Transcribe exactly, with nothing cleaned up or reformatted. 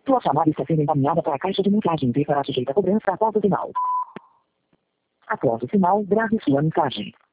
Sua chamada está sendo encaminhada para a caixa de mensagem e será sujeita a cobrança após o sinal. Após o sinal, grave sua mensagem.